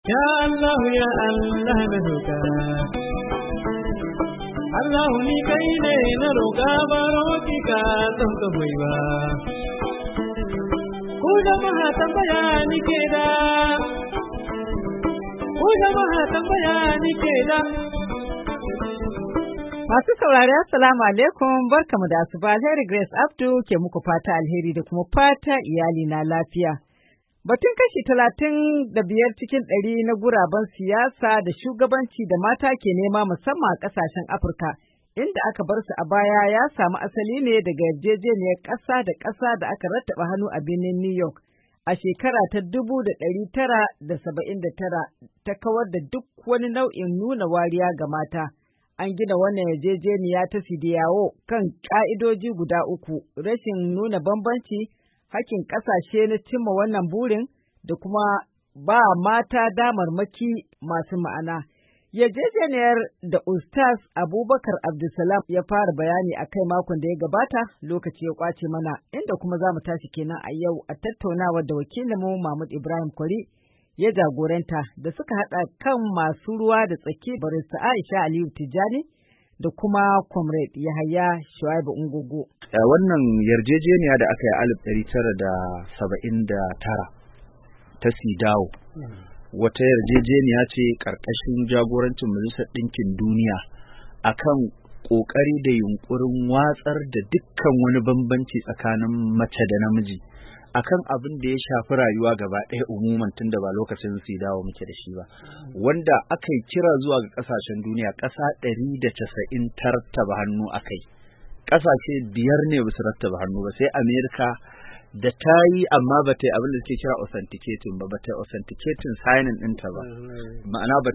Ya Allah na roƙa. Allah ni kai ne na roƙa baro ki ka don ka hoyi ba. Ku jama'a tambaya ni ke da. Masu saurari assalamu alaikum barkamu da asuba Alheri Grace Abdu ke muku fata alheri da kuma fata iyali na lafiya. Batun kashi 35 cikin 100 na guraben siyasa da shugabanci da mata ke nema musamman a ƙasashen Afirka inda aka bar su a baya ya samu asali ne daga yarjejeniyar ƙasa da ƙasa da aka rattaba hannu a birnin New York a shekara ta 1979 ta kawar da duk wani nau'in nuna wariya ga mata. An gina wannan yarjejeniya ta Sidiyawo kan ƙa'idoji guda uku, rashin nuna bambanci, hakkin ƙasashe na cimma wannan burin da kuma ba mata damarmaki masu ma'ana. Yarjejeniyar da Ustaz Abubakar Abdulsalam ya fara bayani a kai makon da ya gabata lokaci ya kwace mana inda kuma za mu tashi kenan a yau a tattaunawar da wakilinmu Mahmud Ibrahim Kwari ya jagoranta da suka haɗa kan masu ruwa da tsaki barista Aisha Aliyu Tijjani da kuma Comrade Yahaya Shuaibu Ungogo. Wannan yarjejeniya da aka yi 1979 ta Sidawo. Wata yarjejeniya ce ƙarƙashin jagorancin Majalisar Ɗinkin Duniya akan ƙoƙari da yunƙurin watsar da dukkan wani bambanci tsakanin mace da namiji akan abin da ya shafi rayuwa gaba ɗaya umuman tun da ba lokacin Sidawo muke da shi ba, wanda aka yi kira zuwa ga ƙasashen duniya ƙasa 190 ta rattaba hannu akai. Ƙasashe 5 ne ba su rattaba hannu ba, sai Amerika da ta yi amma ba ta yi abin da suke kira authenticating ba ta authenticating signing ɗinta ba, ma'ana ba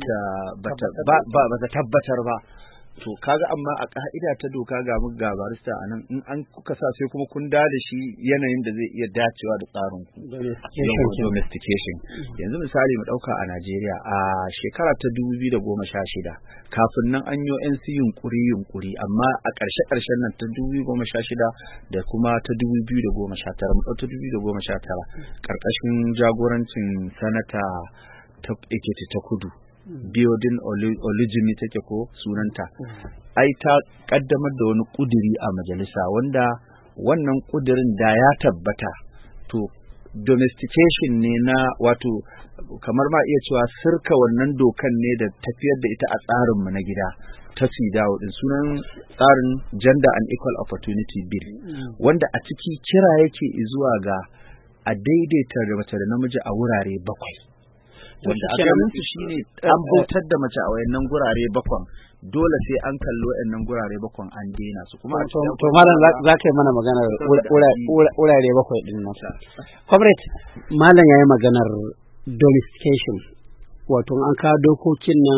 ta tabbatar ba. To kaga amma a ka'ida ta doka ga mu ga barista anan in an kuka sa sai kuma kun da shi yanayin da zai iya dacewa da tsarin ku domestication. Yanzu misali mu dauka a Najeriya a shekara ta 2016 kafin nan an yi NC yunkuri amma a ƙarshen nan ta 2016 da kuma ta 2019 mu ta 2019 karkashin jagorancin sanata ta Ekiti ta Kudu Biodun Olujimi take ko sunanta, ai ta kaddamar da wani kuduri a majalisa wanda wannan kudirin da ya tabbata to domestication ne na wato kamar ma iya cewa sirka wannan dokan ne da tafiyar da ita a tsarinmu na gida ta Sidawo din, sunan tsarin Gender and Equal Opportunity Bill, wanda a ciki kira yake zuwa ga a daidaita da mace da namiji a wurare 7. Wanda a ganin su shine an bautar da mace a wayannan gurare 7, dole sai an kalli wayannan gurare 7 an daina su kuma to malam za ka yi mana maganar wurare 7 din nan. Comrade, malam yayi maganar domestication, wato an kawo dokokin nan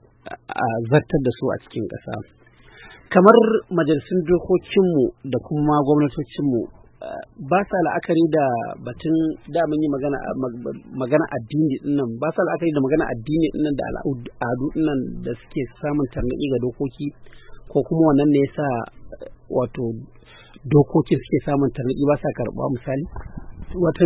a zartar da su a cikin ƙasa. Kamar majalisun dokokinmu da kuma gwamnatocinmu ba sa la'akari da batun da mun yi magana addini dinnan, ba sa la'akari da magana addini dinnan da al'adu dinnan da suke samun tarnaƙi ga dokoki, ko kuma wannan ne yasa wato dokokin suke samun tarnaƙi ba sa karɓa. Misali watan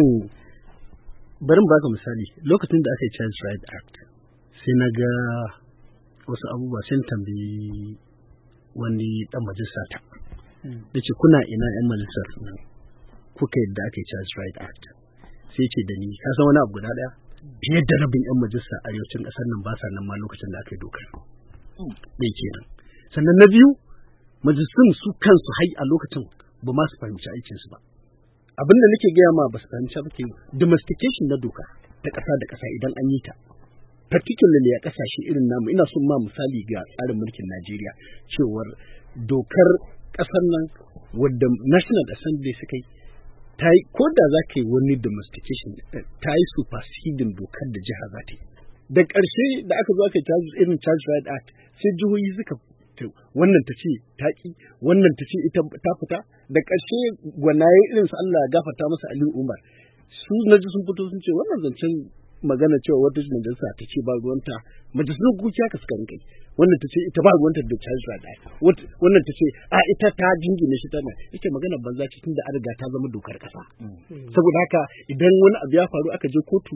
bari mu baka misali, lokacin da aka yi Child Rights Act sai na ga wasu abubuwa sun tambayi wani dan majalisa ta da ce kuna ina yan majalisar kuka yadda aka yi Child Rights Act, sai ce da ni ka san wani abu guda daya, fiye da rabin yan majalisa arewacin kasar nan ba sa nan ma lokacin da aka yi dokar ɗaya kenan. Sannan na biyu, majalisun su kansu hai a lokacin ba ma su fahimci aikinsu ba. Abin da nake gaya ma ba su fahimci ba ke domestication na doka ta ƙasa da ƙasa idan an yi ta, particularly a ƙasashe irin namu. Ina son ma misali ga tsarin mulkin Najeriya cewar dokar ƙasar nan wadda National Assembly suka yi ta yi, ko da za ka yi wani domestication ta yi superseding dokar da jiha za ta yi. Da ƙarshe da aka zo aka yi irin Child Rights Act sai jihohi suka wannan ta ce ta ƙi, wannan ta ce ita ta fita. Da ƙarshe gwanaye irin su Allah ya gafarta masa Aliyu Umar su na ji sun fito sun ce wannan zancen magana cewa wata majalisa ta ce ba ruwanta, majalisun kuki haka suka rinkai, wannan ta ce ita ba ruwanta da Child Rights Act, wannan ta ce a ita ta jingine shi tana, ita magana banza ce tunda an riga ta zama dokar kasa. Saboda haka idan wani abu ya faru aka je kotu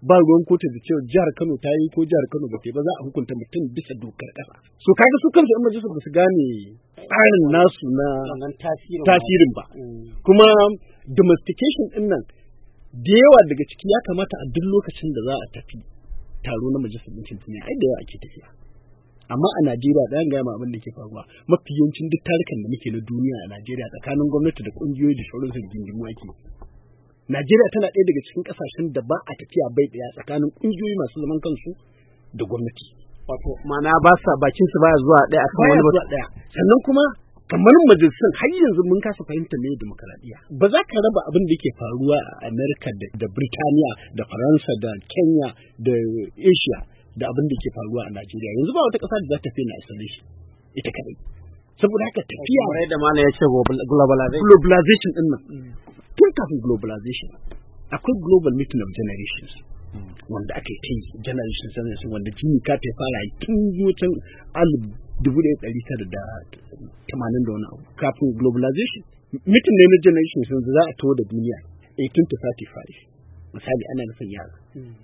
ba ruwan kotu da cewa jihar Kano ta yi ko jihar Kano ba ta yi ba, za a hukunta mutum bisa dokar ƙasa. So kaga su kansu 'yan majalisar ba su gane tsarin nasu na tasirin ba. Kuma domestication ɗin nan da yawa daga ciki ya kamata a duk lokacin da za a tafi taro na majalisar ɗinkin duniya ai da yawa ake tafiya. Amma a Najeriya da gaya ma abin da ke faruwa mafi yawancin duk tarukan da muke na duniya a Najeriya tsakanin gwamnati da ƙungiyoyi da sauransu rigingimu ake. Najeriya tana ɗaya daga cikin ƙasashen da ba a tafiya bai ɗaya tsakanin ƙungiyoyi masu zaman kansu da gwamnati. Wato mana ba sa bakin su baya zuwa ɗaya akan wani zuwa ɗaya. Sannan kuma kamar majalisun har yanzu mun kasa fahimta me demokaradiyya. Ba za ka raba abin da yake faruwa a Amerika da Birtaniya da Faransa da Kenya da Asia da abin da ke faruwa a Najeriya. Yanzu ba wata ƙasa da za ta fi na isolation ita kadai. Saboda haka tafiya kamar yadda malam ya ce globalization din nan. Tun kafin globalization akwai global meeting of generations wanda aka yi generations wanda Jimmy Carter ya fara yi tun zuwan 1980 da wani abu. Kafin globalization meeting ne na generations yanzu za a taho da duniya 18 to 35 misali ana nufin yara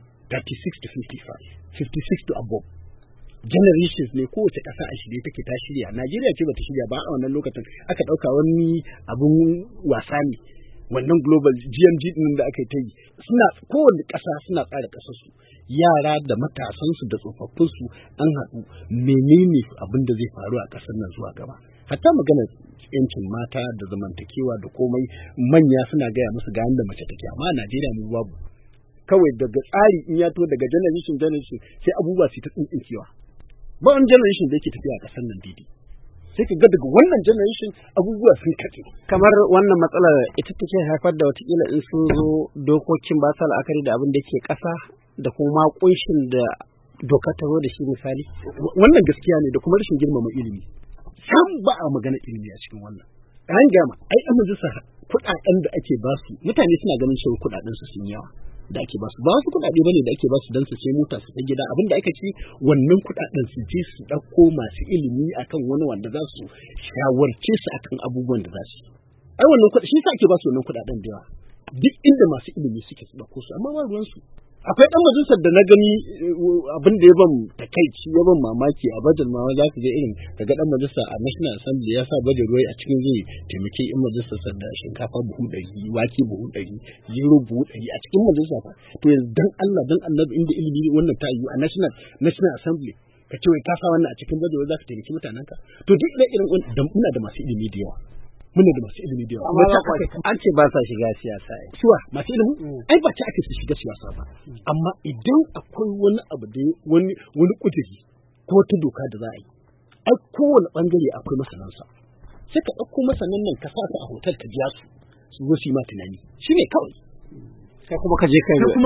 36 to 55 56 to above generations ne kowace ƙasa a shirye take ta shirya. Najeriya ce bata shirya ba a wannan lokacin aka ɗauka wani abun wasa ne. Wannan global GMG din da aka yi suna kowane ƙasa suna tsara ƙasarsu, yara da matasansu da tsofaffinsu an haɗu menene abin da zai faru a ƙasar nan zuwa gaba. Hatta magana yancin mata da zamantakewa da komai manya suna gaya musu ga yanda mace take, amma a Najeriya mu babu. Kawai daga tsari in ya to daga generation sai abubuwa su ta tsinkewa. Ba wani generation da yake tafiya a ƙasar nan daidai. Sai ka ga daga wannan generation abubuwa sun katse. Kamar wannan matsalar ita take haifar da watakila in sun zo dokokin ba sa la'akari da abin da ke ƙasa da kuma kunshin da dokar ta zo da shi misali. Wannan gaskiya ne da kuma rashin girmama ilimi. Sam ba a magana ilimi a cikin wannan. An gama ai an majalisa kuɗaɗen da ake basu mutane suna ganin cewa kuɗaɗen su sun yawa da ake basu ba wasu kuɗaɗe bane da ake basu dan su sai mota su ta gida abinda aka ci wannan kuɗaɗen su je su ɗauko masu ilimi akan wani wanda za su shawarce su akan abubuwan da za su ai wannan kuɗi shi sa ake basu wannan kuɗaɗen da yawa duk inda masu ilimi suke su ɗauko su amma ba ruwan su. Akwai ɗan majalisar da na gani abin da ya ban takaici ya ban mamaki a bajet ma za ka ga irin daga ɗan majalisa a National Assembly ya sa bajet ruwai a cikin zai taimaki in majalisar da shinkafa buhu 100 wake buhu 100 gero buhu 100 a cikin majalisa fa to yanzu dan Allah dan Annabi inda ilimi wannan ta yi a National Assembly ka ce wai ka sa wannan a cikin bajet za ka taimaki mutanenka to duk irin muna da masu ilimi da yawa. Muna da masu ilimi da yawa. An ce ba sa shiga siyasa. Suwa masu ilimi? Ai ba ce ake su shiga siyasa ba. Amma idan akwai wani abu da wani kudiri ko ta doka da za a yi, ai kowane bangare akwai masanansa. Sai ka ɗauko masanan nan ka sa su a hotel ka biya su zo su yi ma tunani. Shi ne kawai. Sai kuma ka je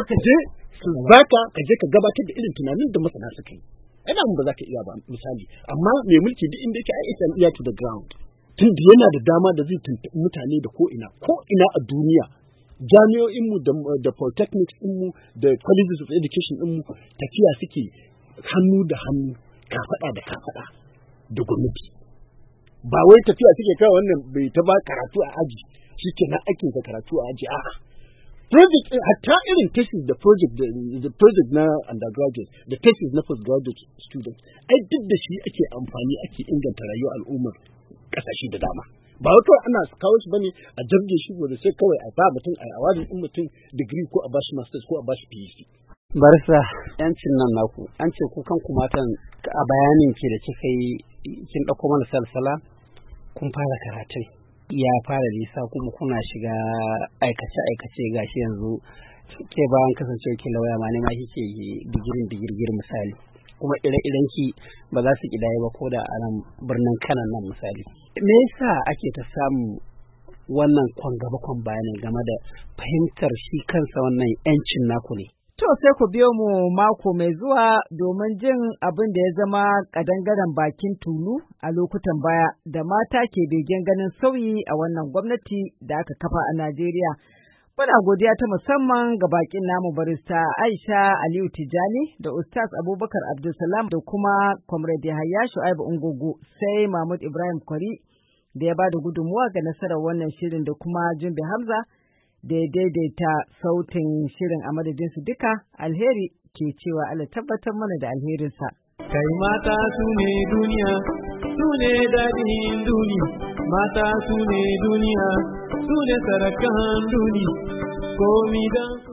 su baka ka je ka gabatar da irin tunanin da masana suka yi. Ai da ba za ka iya ba misali. Amma mai mulki duk inda yake ai it's an ear to the ground. Tunda yana da dama da zai tuntuɓi mutane da ko'ina a duniya jami'o'inmu da polytechnics ɗinmu da colleges of education ɗinmu tafiya suke hannu da hannu kafaɗa da kafaɗa da gwamnati ba wai tafiya suke kawai wannan bai ta ba karatu a aji shi ke na aikin ka karatu a aji a'a project hatta irin thesis da project na undergraduate da thesis na postgraduate student ai duk da shi ake amfani ake inganta rayuwar al'ummar kasashe da dama ba wato ana kawo shi bane a jirgin shi wanda sai kawai a ba mutum a awadin din mutum degree ko a bashi masters ko a bashi PhD. Barisa yancin nan naku an ce ku kanku matan a bayanin ke da kika yi kin dauko mana salsala kun fara karatun ya fara nisa kuma kuna shiga aikace gashi yanzu ke bayan kasancewa ki lauya ma ne ma kike digirgir misali kuma ire-iren ki ba za su kidaye ba ko da a nan birnin Kanan nan misali. Me yasa ake ta samu wannan kwan gaba kwan bayanin game da fahimtar shi kansa wannan yancin naku ne? To sai ku biyo mu mako mai zuwa domin jin abin da ya zama kadangaren bakin tulu a lokutan baya da mata ke begen ganin sauyi a wannan gwamnati da aka kafa a Najeriya. Muna godiya ta musamman ga bakin namu barista Aisha Aliyu Tijani da Ustaz Abubakar Abdulsalam da kuma Comrade Yahaya Shu'aibu Ungogo sai Mahmud Ibrahim Kwari da ya bada gudunmuwa ga nasarar wannan shirin da kuma Jumbe Hamza da ya daidaita sautin shirin a madadinsu duka. Alheri ke cewa Allah tabbatar mana da alherinsa. Kai mata su ne duniya, su ne daɗin duniya, mata su ne duniya, su ne sarakan duniya, komi don su.